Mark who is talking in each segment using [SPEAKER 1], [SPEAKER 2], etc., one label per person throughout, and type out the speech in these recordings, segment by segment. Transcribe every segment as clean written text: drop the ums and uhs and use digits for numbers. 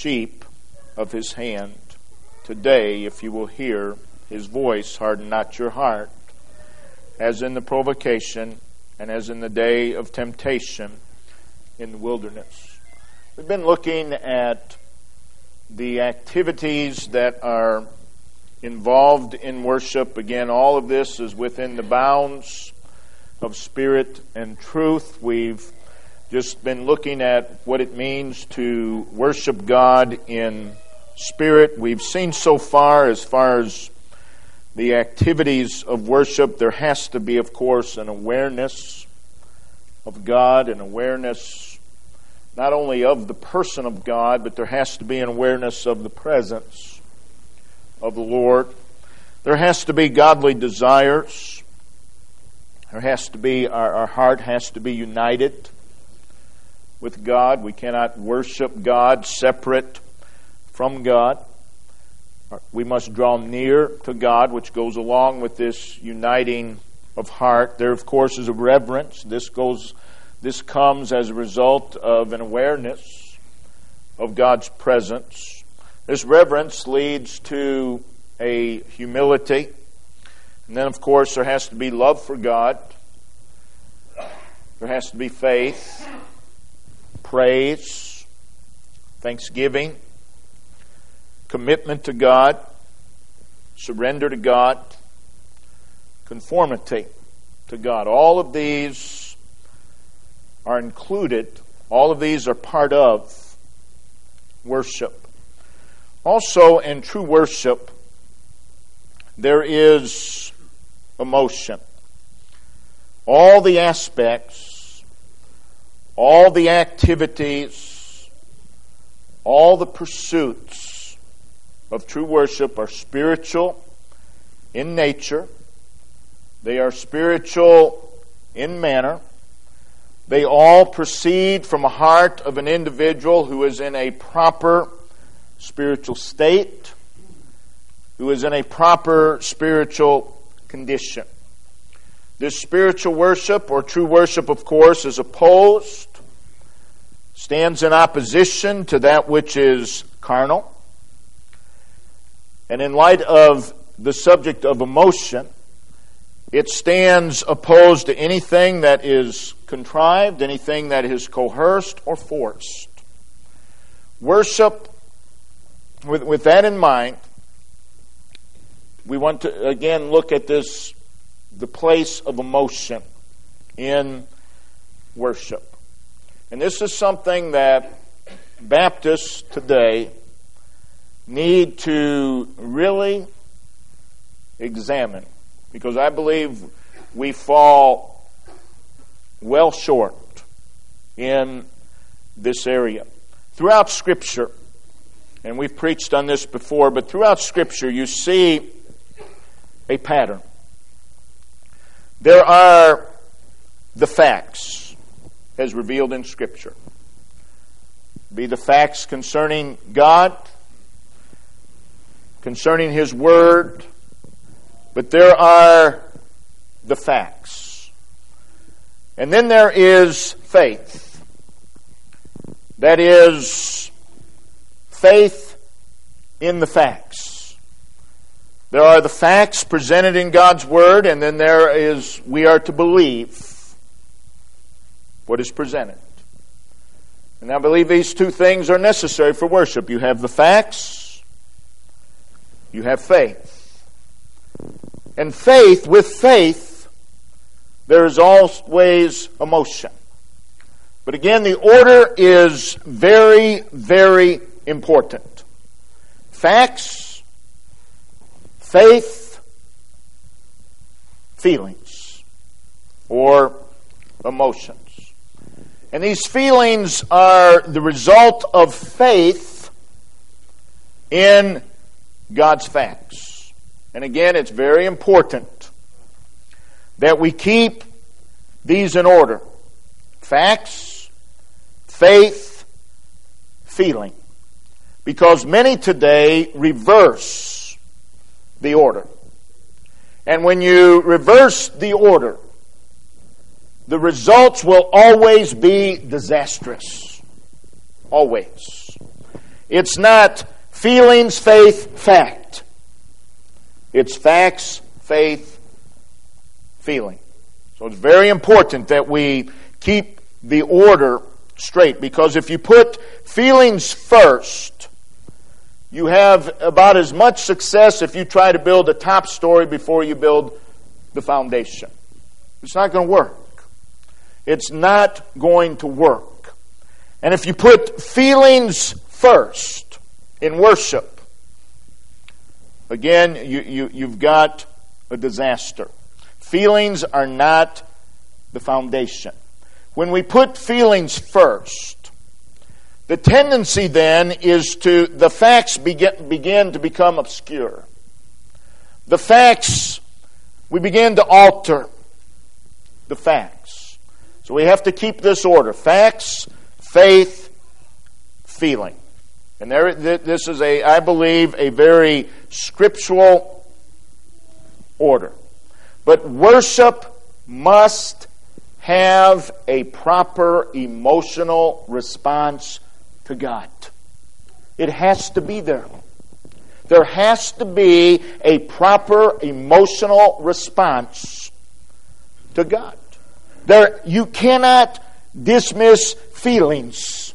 [SPEAKER 1] sheep of his hand. Today, if you will hear his voice, harden not your heart, as in the provocation and as in the day of temptation in the wilderness. We've been looking at the activities that are involved in worship. Again, all of this is within the bounds of spirit and truth. We've just been looking at what it means to worship God in spirit. We've seen so far as the activities of worship, there has to be, of course, an awareness of God, an awareness not only of the person of God, but there has to be an awareness of the presence of the Lord. There has to be godly desires. There has to be, our heart has to be united with God. We cannot worship God separate from God. We must draw near to God, which goes along with this uniting of heart. There, of course, is a reverence. This comes as a result of an awareness of God's presence. This reverence leads to a humility. And then, of course, there has to be love for God. There has to be faith, praise, thanksgiving, commitment to God, surrender to God, conformity to God. All of these are included. All of these are part of worship. Also, in true worship, there is emotion. All the aspects, all the activities, all the pursuits of true worship are spiritual in nature. They are spiritual in manner. They all proceed from a heart of an individual who is in a proper spiritual state, who is in a proper spiritual condition. This spiritual worship, or true worship, of course, is opposed, stands in opposition to that which is carnal. And in light of the subject of emotion, it stands opposed to anything that is contrived, anything that is coerced or forced. Worship, with that in mind, we want to again look at this, the place of emotion in worship. And this is something that Baptists today need to really examine, because I believe we fall well short in this area. Throughout Scripture, and we've preached on this before, but throughout Scripture you see a pattern. There are the facts as revealed in Scripture. Be the facts concerning God, concerning His Word, but there are the facts. And then there is faith. That is, faith in the facts. There are the facts presented in God's Word, and then there is, we are to believe what is presented. And I believe these two things are necessary for worship. You have the facts, you have faith. And faith, with faith, there is always emotion. But again, the order is very, very important. Facts, faith, feelings, or emotions. And these feelings are the result of faith in God's facts. And again, it's very important that we keep these in order. Facts, faith, feeling. Because many today reverse the order. And when you reverse the order, the results will always be disastrous. Always. It's not feelings, faith, fact. It's facts, faith, feeling. So it's very important that we keep the order straight, because if you put feelings first, you have about as much success if you try to build a top story before you build the foundation. It's not going to work. It's not going to work. And if you put feelings first in worship, again, you've got a disaster. Feelings are not the foundation. When we put feelings first, the tendency then is the facts begin to become obscure. The facts, we begin to alter the facts. So we have to keep this order: facts, faith, feeling. And this is, I believe, a very scriptural order. But worship must have a proper emotional response to God. It has to be there. There has to be a proper emotional response to God. You cannot dismiss feelings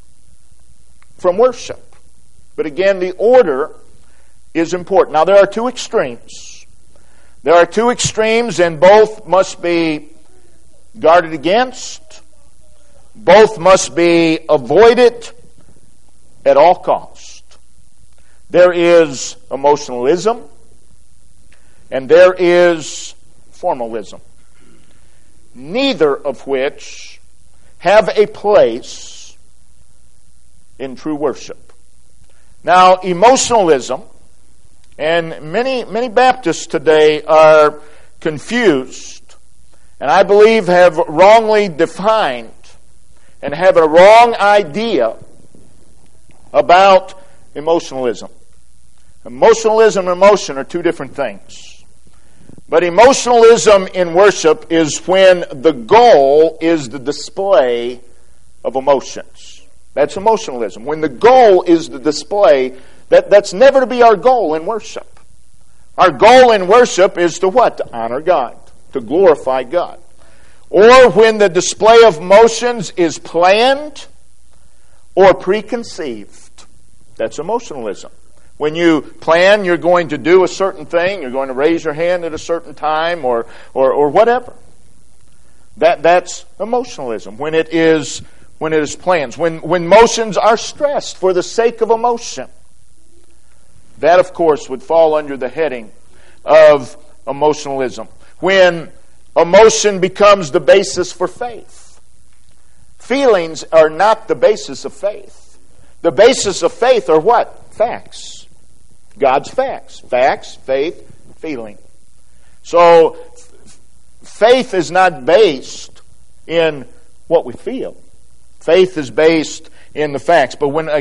[SPEAKER 1] from worship. But again, the order is important. Now, there are two extremes. There are two extremes, and both must be guarded against. Both must be avoided at all cost. There is emotionalism, and there is formalism, neither of which have a place in true worship. Now, emotionalism, and many Baptists today are confused, and I believe have wrongly defined and have a wrong idea about emotionalism. Emotionalism and emotion are two different things. But emotionalism in worship is when the goal is the display of emotions. That's emotionalism. When the goal is the display, that's never to be our goal in worship. Our goal in worship is to what? To honor God, to glorify God. Or when the display of emotions is planned or preconceived. That's emotionalism. When you plan you're going to do a certain thing, you're going to raise your hand at a certain time or whatever. That's emotionalism. When it is planned. When motions are stressed for the sake of emotion. That, of course, would fall under the heading of emotionalism. When emotion becomes the basis for faith. Feelings are not the basis of faith. The basis of faith are what? Facts. God's facts. Facts, faith, feeling. So, faith is not based in what we feel. Faith is based in the facts. But when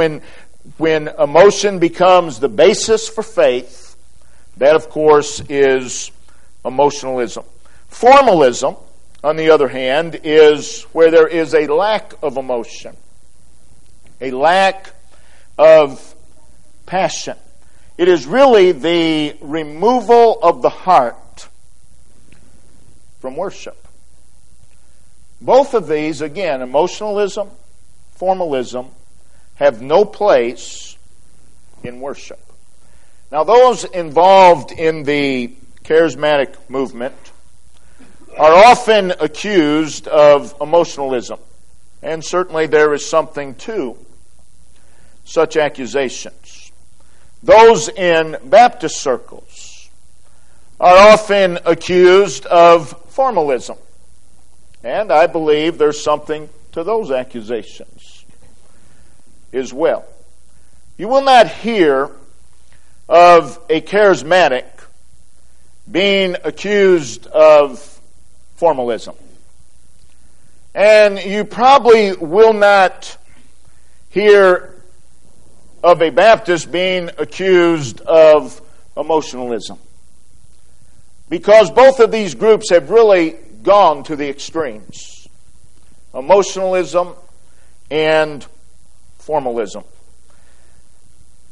[SPEAKER 1] emotion becomes the basis for faith, that, of course, is emotionalism. Formalism, on the other hand, is where there is a lack of emotion, a lack of passion. It is really the removal of the heart from worship. Both of these, again, emotionalism, formalism, have no place in worship. Now, those involved in the charismatic movement are often accused of emotionalism, and certainly there is something to such accusations. Those in Baptist circles are often accused of formalism, and I believe there's something to those accusations as well. You will not hear of a charismatic being accused of formalism. And you probably will not hear of a Baptist being accused of emotionalism. Because both of these groups have really gone to the extremes. Emotionalism and formalism.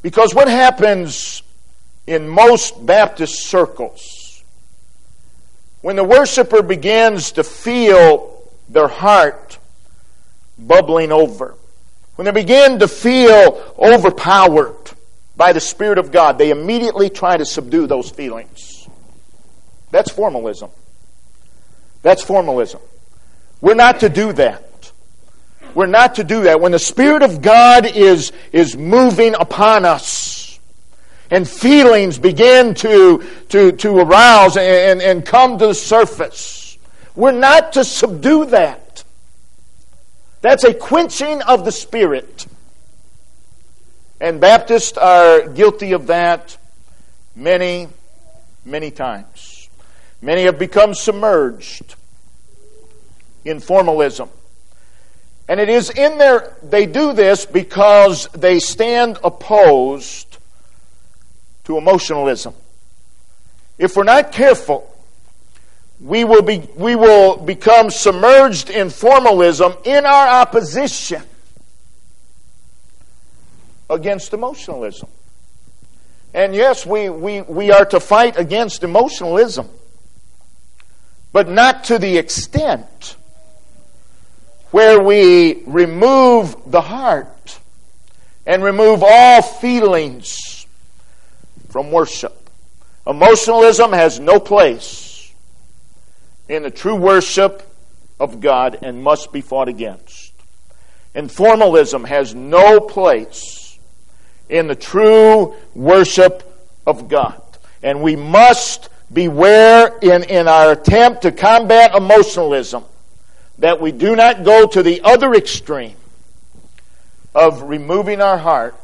[SPEAKER 1] Because what happens in most Baptist circles, when the worshiper begins to feel their heart bubbling over, when they begin to feel overpowered by the Spirit of God, they immediately try to subdue those feelings. That's formalism. That's formalism. We're not to do that. We're not to do that. When the Spirit of God is moving upon us and feelings begin to arouse and come to the surface, we're not to subdue that. That's a quenching of the Spirit. And Baptists are guilty of that many, many times. Many have become submerged in formalism. And it is in their, they do this because they stand opposed to emotionalism. If we're not careful, we will become submerged in formalism in our opposition against emotionalism. And yes, we are to fight against emotionalism, but not to the extent where we remove the heart and remove all feelings from worship. Emotionalism has no place in the true worship of God and must be fought against. And formalism has no place in the true worship of God. And we must beware in our attempt to combat emotionalism that we do not go to the other extreme of removing our heart,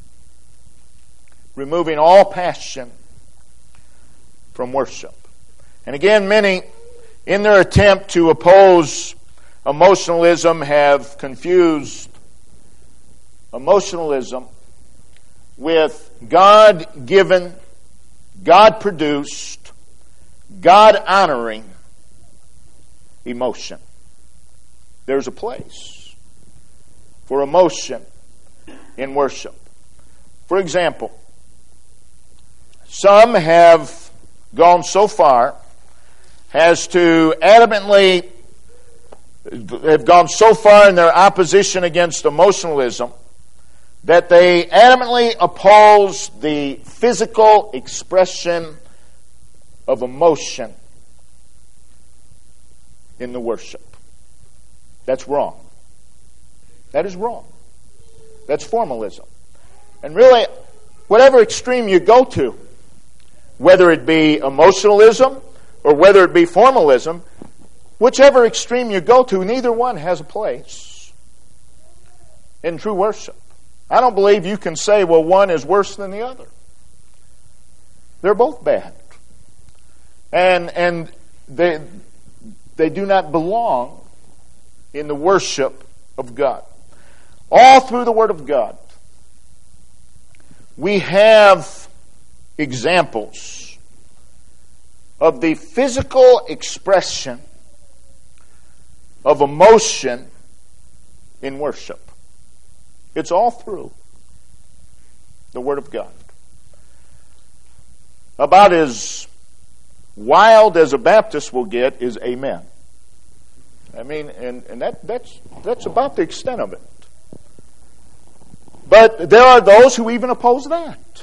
[SPEAKER 1] removing all passion from worship. And again, many, in their attempt to oppose emotionalism, have confused emotionalism with God-given, God-produced, God-honoring emotion. There's a place for emotion in worship. For example, some have gone so far as to adamantly have gone so far in their opposition against emotionalism that they adamantly oppose the physical expression of emotion in the worship. That's wrong. That is wrong. That's formalism. And really, whatever extreme you go to, whether it be emotionalism or whether it be formalism, whichever extreme you go to, neither one has a place in true worship. I don't believe you can say, well, one is worse than the other. They're both bad. And they do not belong in the worship of God. All through the Word of God, we have examples of the physical expression of emotion in worship. It's all through the Word of God. About as wild as a Baptist will get is amen. I mean, and that's about the extent of it. But there are those who even oppose that.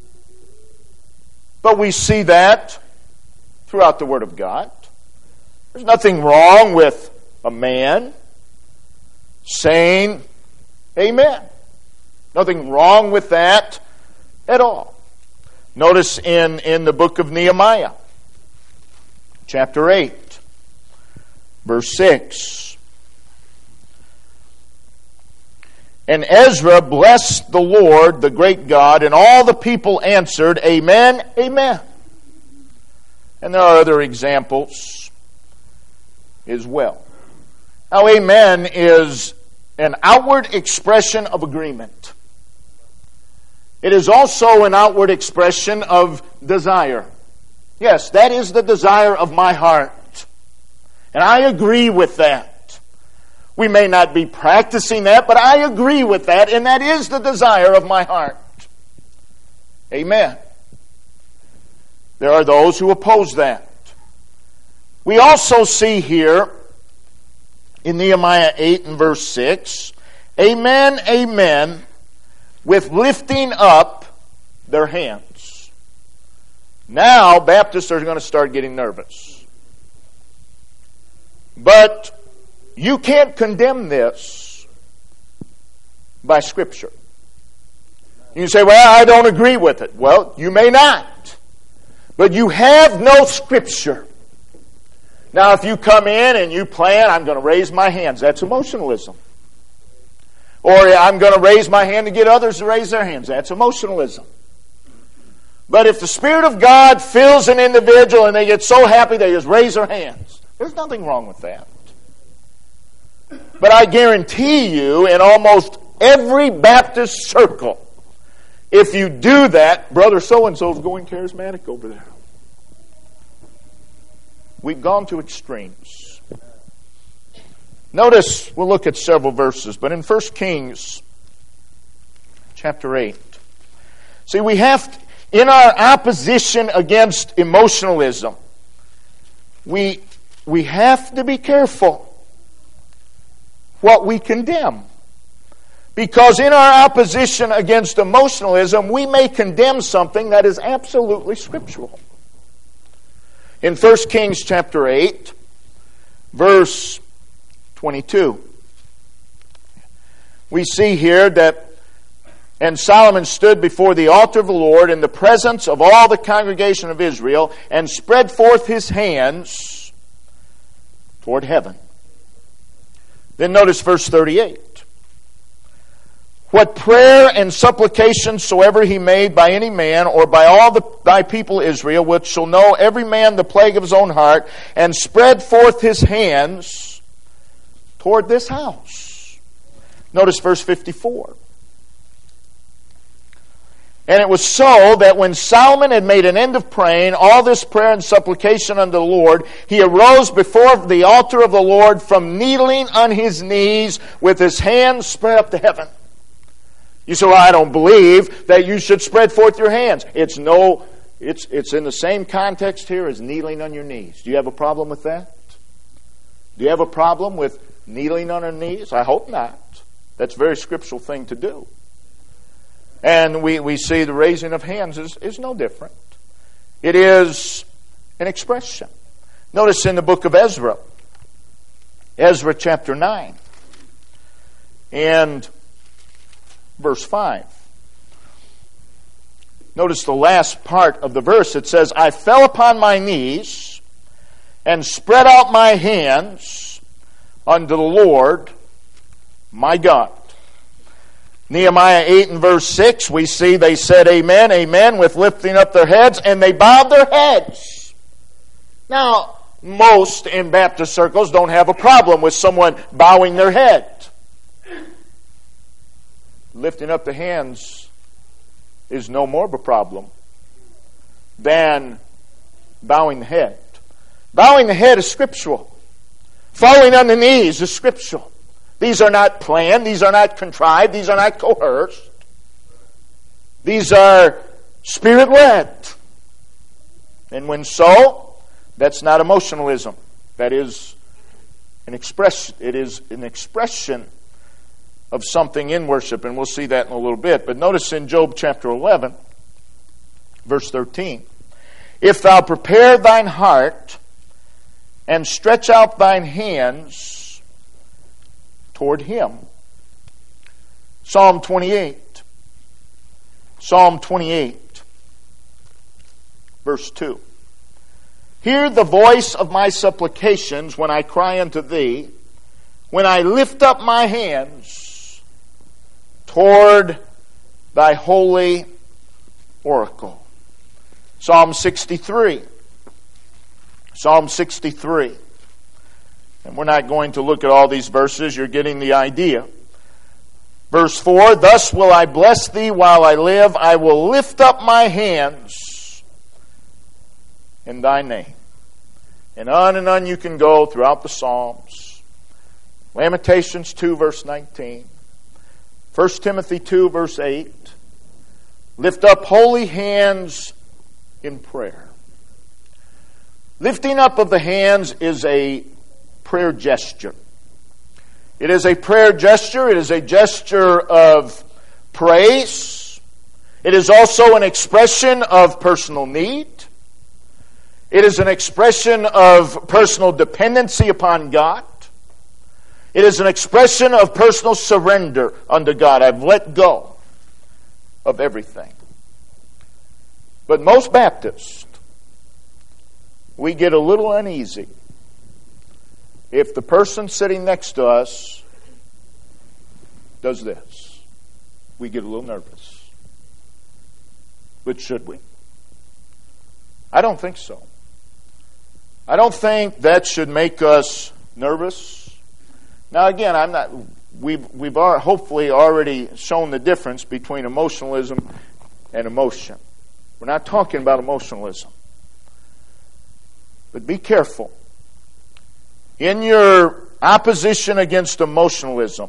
[SPEAKER 1] But we see that throughout the Word of God. There's nothing wrong with a man saying amen. Nothing wrong with that at all. Notice in the book of Nehemiah, chapter 8, verse 6. And Ezra blessed the Lord, the great God, and all the people answered, Amen, Amen. And there are other examples as well. Now, amen is an outward expression of agreement. It is also an outward expression of desire. Yes, that is the desire of my heart. And I agree with that. We may not be practicing that, but I agree with that, and that is the desire of my heart. Amen. There are those who oppose that. We also see here in Nehemiah 8 and verse 6, amen, amen, with lifting up their hands. Now, Baptists are going to start getting nervous. But you can't condemn this by Scripture. You say, well, I don't agree with it. Well, you may not. But you have no Scripture. Now, if you come in and you plan, I'm going to raise my hands, that's emotionalism. Or I'm going to raise my hand to get others to raise their hands, that's emotionalism. But if the Spirit of God fills an individual and they get so happy they just raise their hands, there's nothing wrong with that. But I guarantee you, in almost every Baptist circle, if you do that, brother so-and-so is going charismatic over there. We've gone to extremes. Notice, we'll look at several verses, but in 1 Kings chapter 8, see, we have, in our opposition against emotionalism, we have to be careful what we condemn. Because in our opposition against emotionalism, we may condemn something that is absolutely scriptural. In 1 Kings chapter 8, verse 22, we see here that, and Solomon stood before the altar of the Lord in the presence of all the congregation of Israel and spread forth his hands toward heaven. Then notice verse 38. What prayer and supplication soever he made by any man or by all thy people Israel, which shall know every man the plague of his own heart, and spread forth his hands toward this house. Notice verse 54. And it was so that when Solomon had made an end of praying all this prayer and supplication unto the Lord, he arose before the altar of the Lord from kneeling on his knees with his hands spread up to heaven. You say, well, I don't believe that you should spread forth your hands. It's in the same context here as kneeling on your knees. Do you have a problem with that? Do you have a problem with kneeling on our knees? I hope not. That's a very scriptural thing to do. And we see the raising of hands is no different. It is an expression. Notice in the book of Ezra chapter 9, and verse 5. Notice the last part of the verse. It says, I fell upon my knees and spread out my hands unto the Lord my God. Nehemiah 8 and verse 6, we see they said amen, amen, with lifting up their heads, and they bowed their heads. Now, most in Baptist circles don't have a problem with someone bowing their head. Lifting up the hands is no more of a problem than bowing the head. Bowing the head is scriptural. Falling on the knees is scriptural. These are not planned. These are not contrived. These are not coerced. These are Spirit-led. And when so, that's not emotionalism. That is an expression. It is an expression of something in worship, and we'll see that in a little bit. But notice in Job chapter 11, verse 13, if thou prepare thine heart and stretch out thine hands toward him. Psalm 28, verse 2. Hear the voice of my supplications when I cry unto thee, when I lift up my hands toward thy holy oracle. Psalm 63. And we're not going to look at all these verses. You're getting the idea. Verse 4, thus will I bless thee while I live. I will lift up my hands in thy name. And on you can go throughout the Psalms. Lamentations 2, verse 19. 1 Timothy 2, verse 8. lift up holy hands in prayer. Lifting up of the hands is a prayer gesture. It is a prayer gesture. It is a gesture of praise. It is also an expression of personal need. It is an expression of personal dependency upon God. It is an expression of personal surrender unto God. I've let go of everything. But most Baptists, we get a little uneasy if the person sitting next to us does this. We get a little nervous. But should we? I don't think so. I don't think that should make us nervous. Now again, we've hopefully already shown the difference between emotionalism and emotion. We're not talking about emotionalism. But be careful. In your opposition against emotionalism,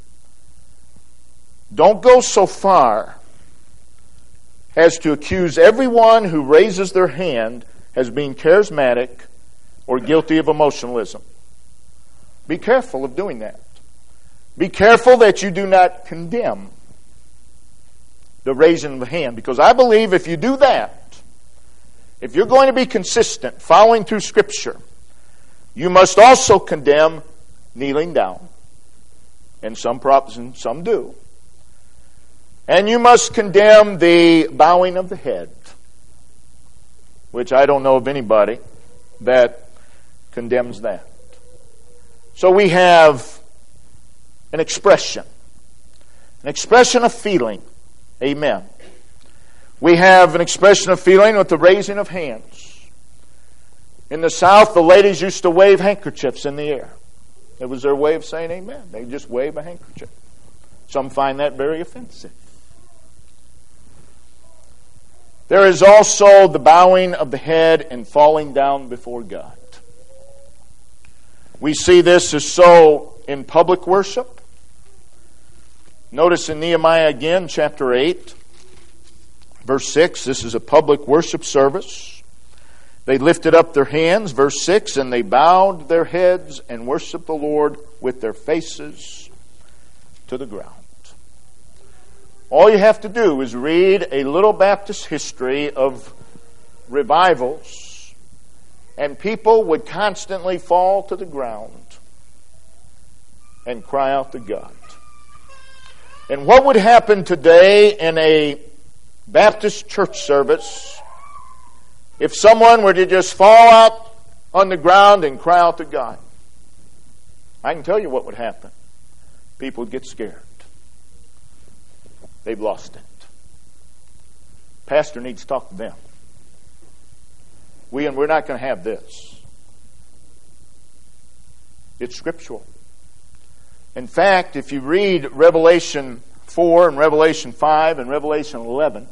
[SPEAKER 1] don't go so far as to accuse everyone who raises their hand as being charismatic or guilty of emotionalism. Be careful of doing that. Be careful that you do not condemn the raising of the hand, because I believe if you do that, if you're going to be consistent, following through Scripture, you must also condemn kneeling down. And some do. And you must condemn the bowing of the head, which I don't know of anybody that condemns that. So we have an expression of feeling. Amen. We have an expression of feeling with the raising of hands. In the South, the ladies used to wave handkerchiefs in the air. It was their way of saying amen. They just wave a handkerchief. Some find that very offensive. There is also the bowing of the head and falling down before God. We see this as so in public worship. Notice in Nehemiah again, chapter 8, verse 6, this is a public worship service. They lifted up their hands, verse 6, and they bowed their heads and worshiped the Lord with their faces to the ground. All you have to do is read a little Baptist history of revivals, and people would constantly fall to the ground and cry out to God. And what would happen today in a Baptist church service if someone were to just fall out on the ground and cry out to God? I can tell you what would happen. People would get scared. They've lost it. Pastor needs to talk to them. We're not going to have this. It's scriptural. In fact, if you read Revelation 4 and Revelation 5 and Revelation 11,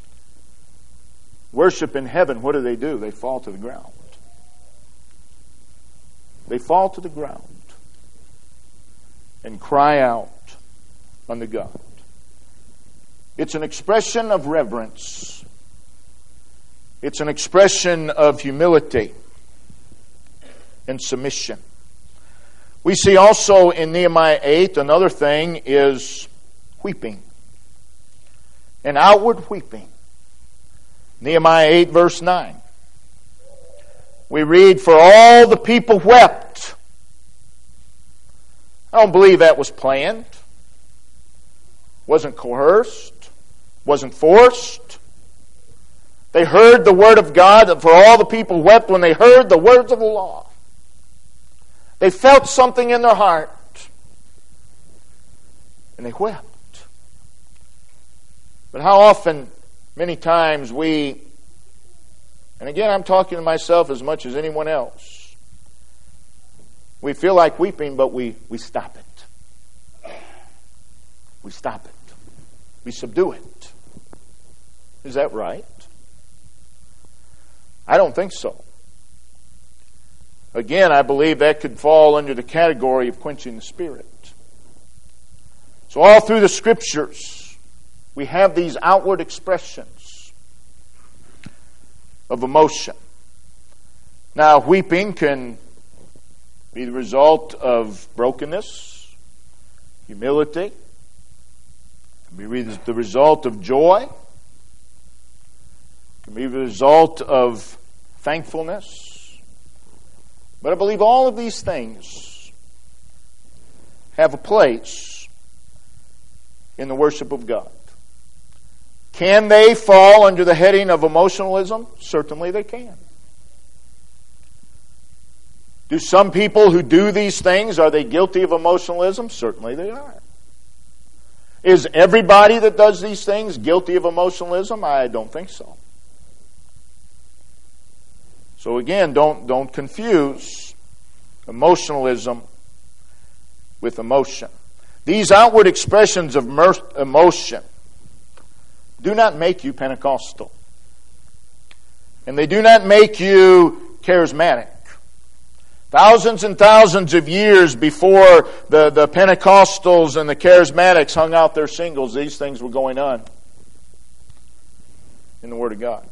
[SPEAKER 1] worship in heaven, what do? They fall to the ground. They fall to the ground and cry out unto God. It's an expression of reverence. It's an expression of humility and submission. We see also in Nehemiah 8, another thing is weeping. An outward weeping. Nehemiah 8, verse 9. We read, "For all the people wept." I don't believe that was planned. Wasn't coerced. Wasn't forced. They heard the word of God, for all the people wept when they heard the words of the law. They felt something in their heart. And they wept. But how often, many times we, and again I'm talking to myself as much as anyone else, we feel like weeping, but we stop it. We stop it. We subdue it. Is that right? I don't think so. Again, I believe that could fall under the category of quenching the Spirit. So all through the Scriptures, we have these outward expressions of emotion. Now, weeping can be the result of brokenness, humility. It can be the result of joy. It can be the result of thankfulness. But I believe all of these things have a place in the worship of God. Can they fall under the heading of emotionalism? Certainly they can. Do some people who do these things, are they guilty of emotionalism? Certainly they are. Is everybody that does these things guilty of emotionalism? I don't think so. So again, don't confuse emotionalism with emotion. These outward expressions of emotion do not make you Pentecostal. And they do not make you charismatic. Thousands and thousands of years before the Pentecostals and the Charismatics hung out their singles, these things were going on in the Word of God.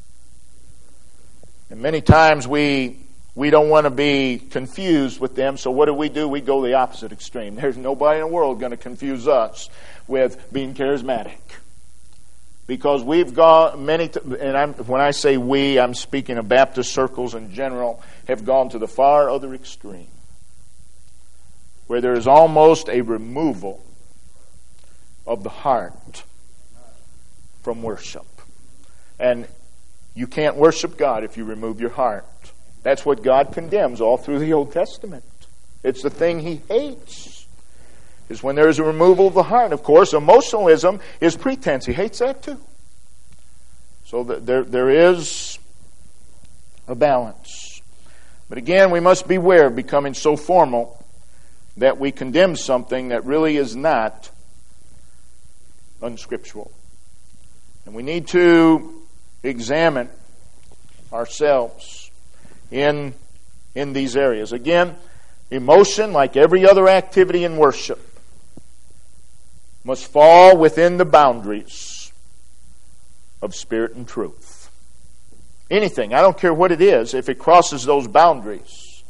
[SPEAKER 1] And many times we don't want to be confused with them, so what do? We go the opposite extreme. There's nobody in the world going to confuse us with being charismatic. Because we've gone when I say we, I'm speaking of Baptist circles in general, have gone to the far other extreme, where there is almost a removal of the heart from worship. And you can't worship God if you remove your heart. That's what God condemns all through the Old Testament. It's the thing He hates, is when there is a removal of the heart. Of course, emotionalism is pretense. He hates that too. So there is a balance. But again, we must beware of becoming so formal that we condemn something that really is not unscriptural. And we need to examine ourselves in these areas. Again, emotion, like every other activity in worship, must fall within the boundaries of spirit and truth. Anything, I don't care what it is, if it crosses those boundaries,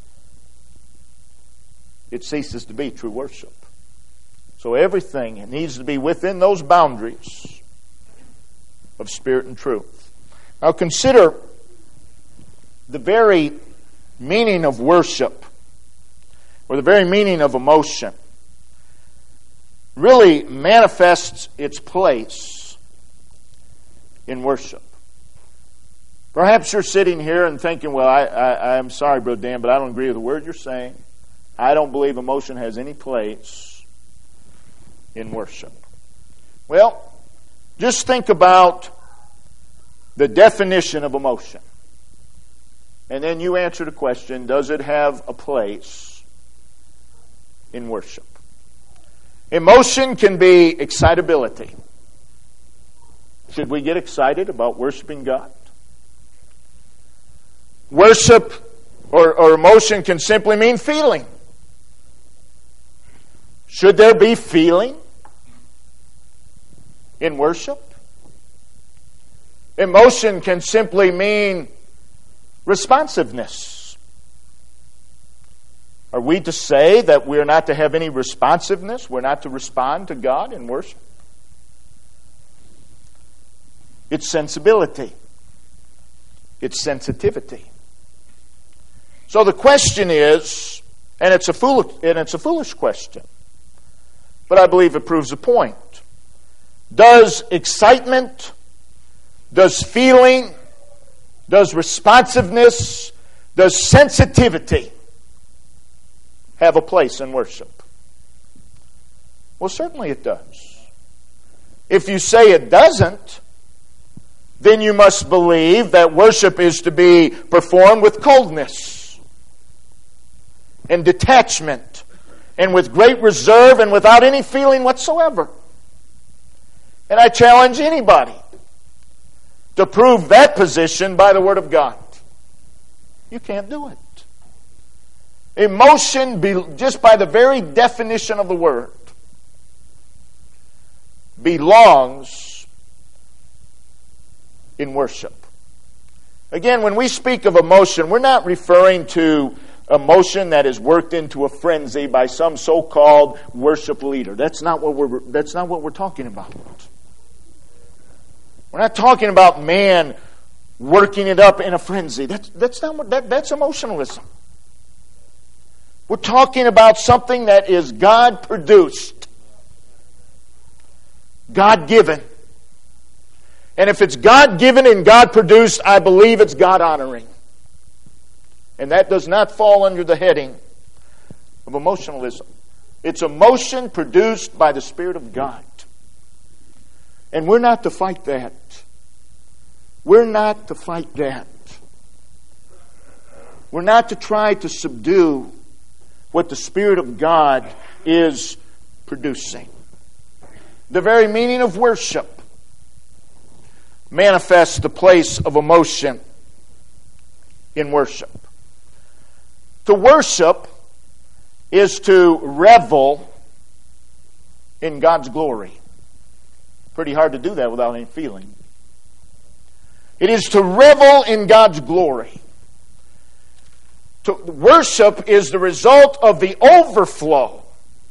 [SPEAKER 1] it ceases to be true worship. So everything needs to be within those boundaries of spirit and truth. Now consider the very meaning of worship, or the very meaning of emotion, really manifests its place in worship. Perhaps you're sitting here and thinking, well, I'm sorry, Brother Dan, but I don't agree with the word you're saying. I don't believe emotion has any place in worship. Well, just think about the definition of emotion. And then you answer the question, does it have a place in worship? Emotion can be excitability. Should we get excited about worshiping God? Worship or emotion can simply mean feeling. Should there be feeling in worship? Emotion can simply mean responsiveness. Are we to say that we're not to have any responsiveness? We're not to respond to God in worship? It's sensibility. It's sensitivity. So the question is, and it's a foolish question, but I believe it proves a point. Does excitement, does feeling, does responsiveness, does sensitivity have a place in worship? Well, certainly it does. If you say it doesn't, then you must believe that worship is to be performed with coldness and detachment and with great reserve and without any feeling whatsoever. And I challenge anybody to prove that position by the Word of God. You can't do it. Emotion, just by the very definition of the word, belongs in worship. Again, when we speak of emotion, we're not referring to emotion that is worked into a frenzy by some so-called worship leader. That's not what we're talking about. We're not talking about man working it up in a frenzy. That's emotionalism. We're talking about something that is God-produced, God-given. And if it's God-given and God-produced, I believe it's God-honoring. And that does not fall under the heading of emotionalism. It's emotion produced by the Spirit of God. And we're not to fight that. We're not to fight that. We're not to try to subdue what the Spirit of God is producing. The very meaning of worship manifests the place of emotion in worship. To worship is to revel in God's glory. Pretty hard to do that without any feeling. It is to revel in God's glory. To worship is the result of the overflow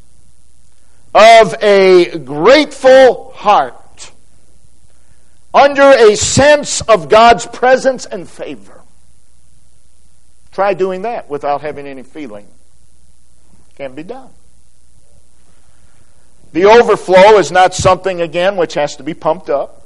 [SPEAKER 1] of a grateful heart under a sense of God's presence and favor. Try doing that without having any feeling. Can't be done. The overflow is not something, again, which has to be pumped up.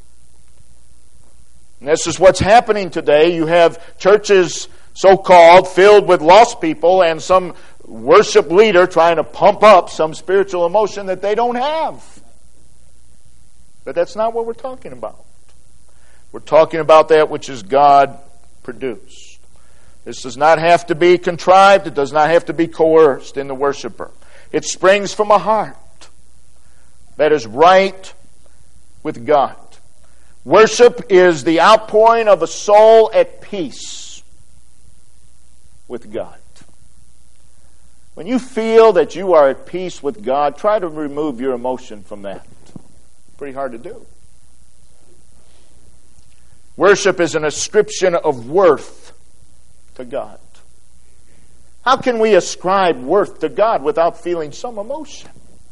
[SPEAKER 1] And this is what's happening today. You have churches, so-called, filled with lost people and some worship leader trying to pump up some spiritual emotion that they don't have. But that's not what we're talking about. We're talking about that which is God-produced. This does not have to be contrived. It does not have to be coerced in the worshiper. It springs from a heart that is right with God. Worship is the outpouring of a soul at peace with God. When you feel that you are at peace with God, try to remove your emotion from that. Pretty hard to do. Worship is an ascription of worth to God. How can we ascribe worth to God without feeling some emotion?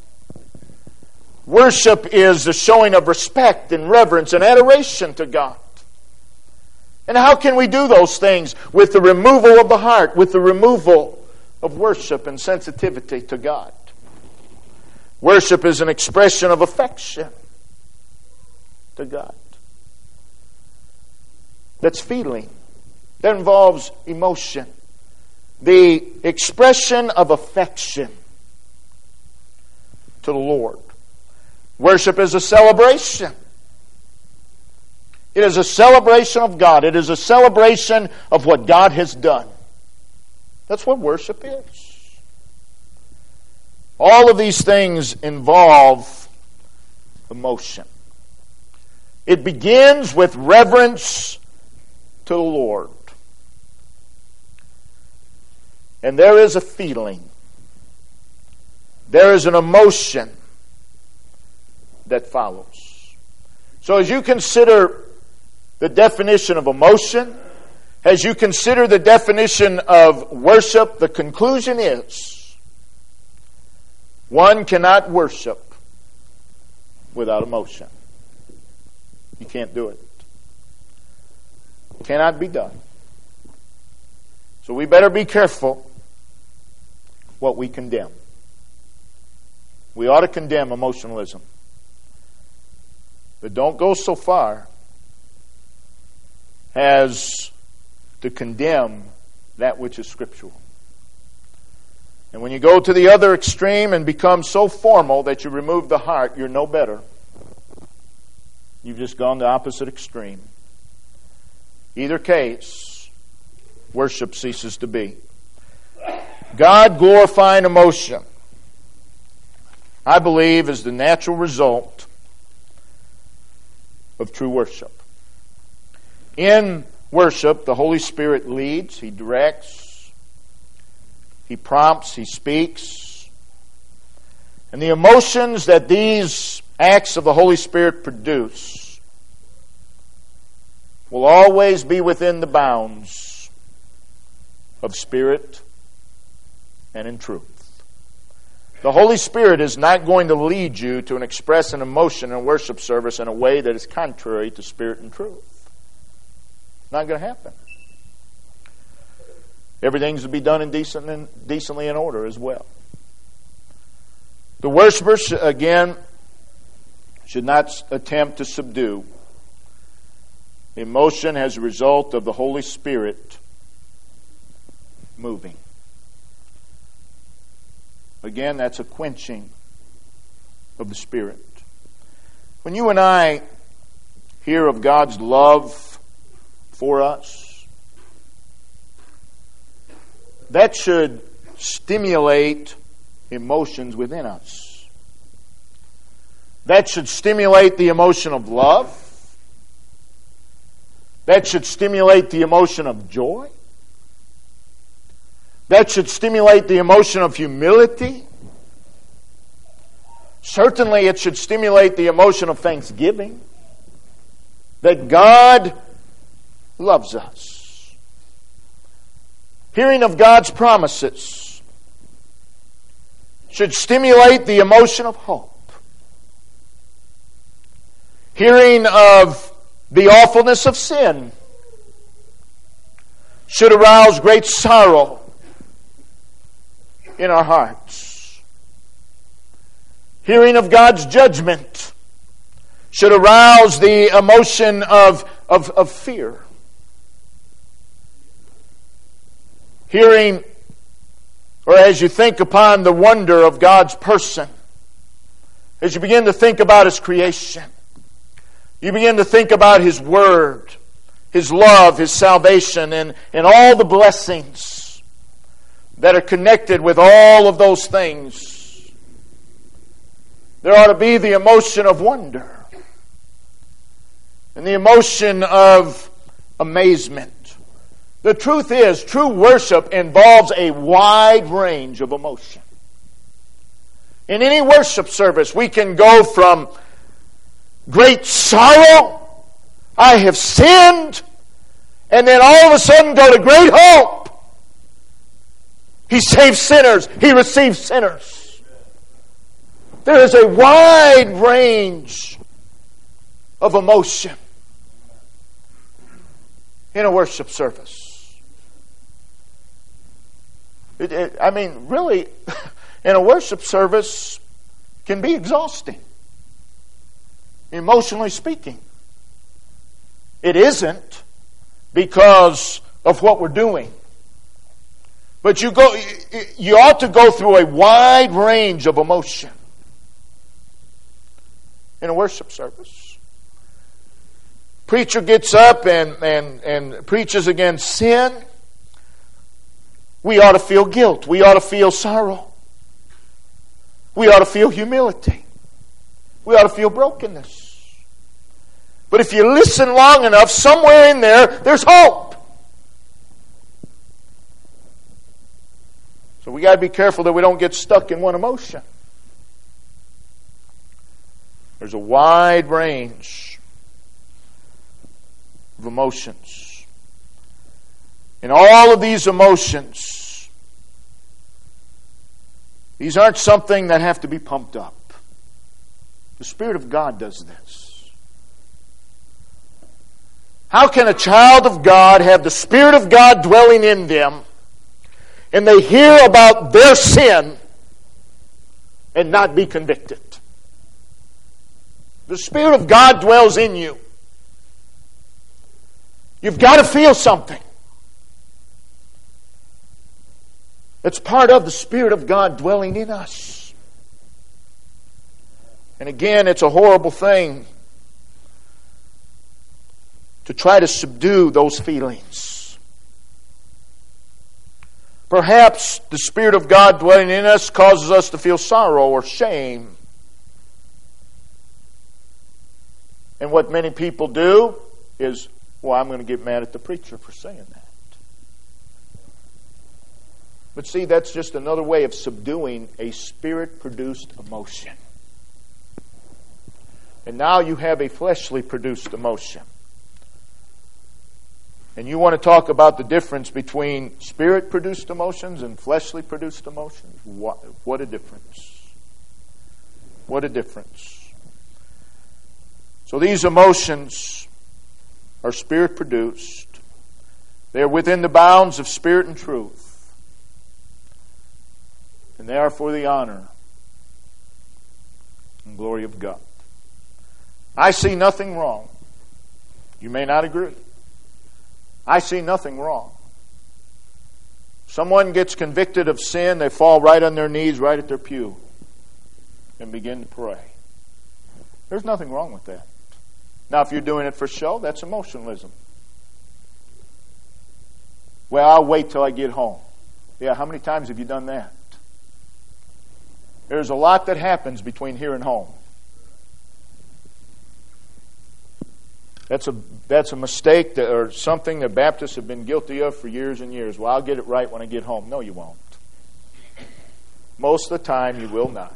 [SPEAKER 1] Worship is the showing of respect and reverence and adoration to God. And how can we do those things? With the removal of the heart, with the removal of worship and sensitivity to God. Worship is an expression of affection to God. That's feeling. That involves emotion. The expression of affection to the Lord. Worship is a celebration. It is a celebration of God. It is a celebration of what God has done. That's what worship is. All of these things involve emotion. It begins with reverence to the Lord. And there is a feeling. There is an emotion that follows. So as you consider the definition of emotion, as you consider the definition of worship, the conclusion is one cannot worship without emotion. You can't do it. It cannot be done. So we better be careful what we condemn. We ought to condemn emotionalism. But don't go so far as to condemn that which is scriptural. And when you go to the other extreme and become so formal that you remove the heart, you're no better. You've just gone the opposite extreme. Either case, worship ceases to be. God-glorifying emotion, I believe, is the natural result of true worship. In worship, the Holy Spirit leads, He directs, He prompts, He speaks. And the emotions that these acts of the Holy Spirit produce will always be within the bounds of spirit and in truth. The Holy Spirit is not going to lead you to express an emotion in a worship service in a way that is contrary to spirit and truth. It's not going to happen. Everything's to be done decently in order as well. The worshiper, again, should not attempt to subdue emotion as a result of the Holy Spirit moving. Again, that's a quenching of the Spirit. When you and I hear of God's love for us, that should stimulate emotions within us. That should stimulate the emotion of love. That should stimulate the emotion of joy. That should stimulate the emotion of humility. Certainly it should stimulate the emotion of thanksgiving. That God loves us. Hearing of God's promises should stimulate the emotion of hope. Hearing of the awfulness of sin should arouse great sorrow in our hearts. Hearing of God's judgment should arouse the emotion of fear. Hearing, or as you think upon the wonder of God's person, as you begin to think about His creation, you begin to think about His Word, His love, His salvation, and all the blessings that are connected with all of those things, there ought to be the emotion of wonder and the emotion of amazement. The truth is, true worship involves a wide range of emotion. In any worship service, we can go from great sorrow, I have sinned, and then all of a sudden go to great hope. He saves sinners. He receives sinners. There is a wide range of emotion in a worship service. Really, in a worship service can be exhausting, emotionally speaking. It isn't because of what we're doing. But you ought to go through a wide range of emotion in a worship service. Preacher gets up and preaches against sin. We ought to feel guilt. We ought to feel sorrow. We ought to feel humility. We ought to feel brokenness. But if you listen long enough, somewhere in there's hope. So we got to be careful that we don't get stuck in one emotion. There's a wide range of emotions. And all of these emotions, these aren't something that have to be pumped up. The Spirit of God does this. How can a child of God have the Spirit of God dwelling in them and they hear about their sin and not be convicted? The Spirit of God dwells in you. You've got to feel something. It's part of the Spirit of God dwelling in us. And again, it's a horrible thing to try to subdue those feelings. Perhaps the Spirit of God dwelling in us causes us to feel sorrow or shame. And what many people do is, well, I'm going to get mad at the preacher for saying that. But see, that's just another way of subduing a Spirit-produced emotion. And now you have a fleshly produced emotion. And you want to talk about the difference between spirit-produced emotions and fleshly produced emotions? What a difference. What a difference. So these emotions are spirit-produced. They are within the bounds of spirit and truth. And they are for the honor and glory of God. I see nothing wrong. You may not agree. I see nothing wrong. Someone gets convicted of sin, they fall right on their knees, right at their pew, and begin to pray. There's nothing wrong with that. Now, if you're doing it for show, that's emotionalism. Well, I'll wait till I get home. Yeah, how many times have you done that? There's a lot that happens between here and home. That's a mistake or something that Baptists have been guilty of for years and years. Well, I'll get it right when I get home. No, you won't. Most of the time, you will not.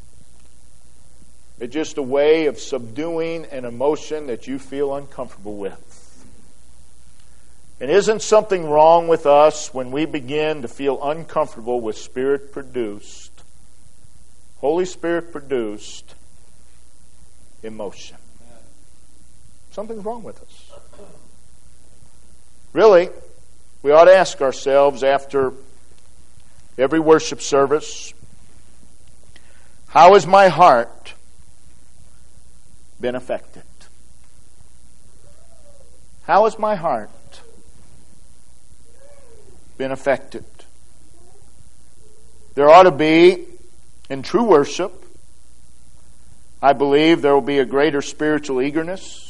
[SPEAKER 1] It's just a way of subduing an emotion that you feel uncomfortable with. And isn't something wrong with us when we begin to feel uncomfortable with Spirit-produced, Holy Spirit-produced emotion? Something's wrong with us. Really, we ought to ask ourselves after every worship service, how has my heart been affected? How has my heart been affected? There ought to be, in true worship, I believe there will be a greater spiritual eagerness,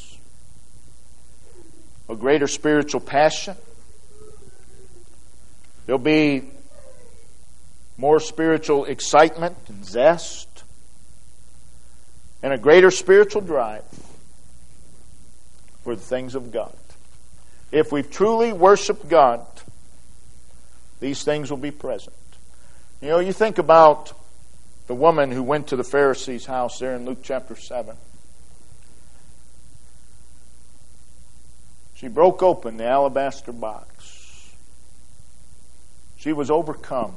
[SPEAKER 1] a greater spiritual passion. There'll be more spiritual excitement and zest, and a greater spiritual drive for the things of God. If we've truly worshiped God, these things will be present. You know, you think about the woman who went to the Pharisee's house there in Luke chapter 7. She broke open the alabaster box. She was overcome.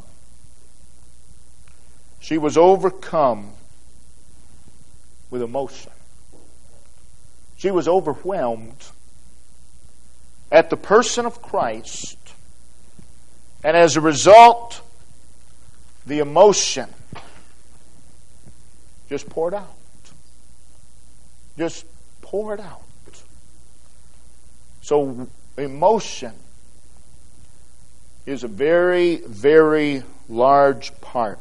[SPEAKER 1] She was overcome with emotion. She was overwhelmed at the person of Christ, and as a result, the emotion just poured out. Just poured out. So emotion is a very, very large part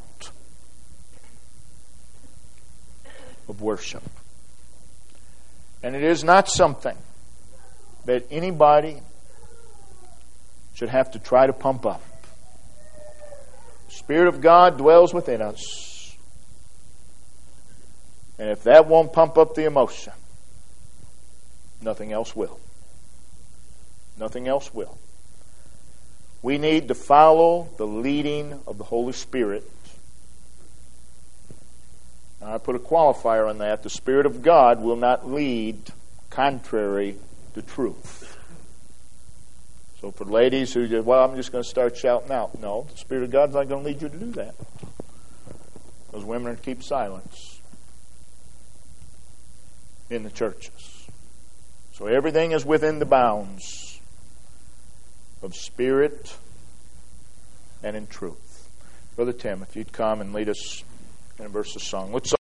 [SPEAKER 1] of worship. And it is not something that anybody should have to try to pump up. The Spirit of God dwells within us. And if that won't pump up the emotion, nothing else will. Nothing else will. We need to follow the leading of the Holy Spirit. Now, I put a qualifier on that. The Spirit of God will not lead contrary to truth. So for ladies who say, well, I'm just going to start shouting out. No, the Spirit of God's not going to lead you to do that. Those women are to keep silence in the churches. So everything is within the bounds of spirit and in truth. Brother Tim, if you'd come and lead us in a verse of song. Let's